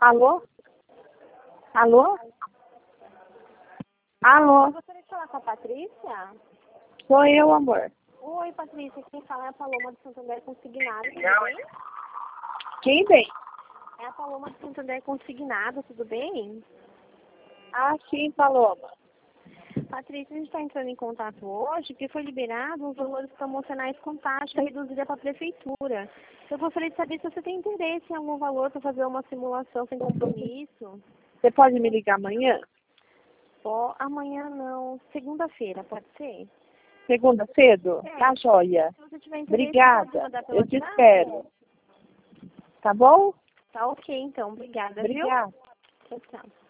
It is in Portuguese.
Alô? Alô? Alô? Eu gostaria de falar com a Patrícia. Sou eu, amor. Oi, Patrícia. Quem fala é a Paloma de Santander Consignado, tudo bem? Quem vem? É a Paloma de Santander Consignado, tudo bem? Ah, sim, Paloma. Patrícia, a gente está entrando em contato hoje porque foi liberado os valores promocionais com taxa reduzida para a prefeitura. Eu gostaria de saber se você tem interesse em algum valor para fazer uma simulação sem compromisso. Você pode me ligar amanhã? Amanhã não, segunda-feira, pode ser? Segunda cedo? É. Tá joia. Se você tiver interesse, pode Obrigada. mandar pelo Eu te WhatsApp? espero. Tá bom? Tá ok, então. Obrigada, Obrigada. viu? Tchau, tchau.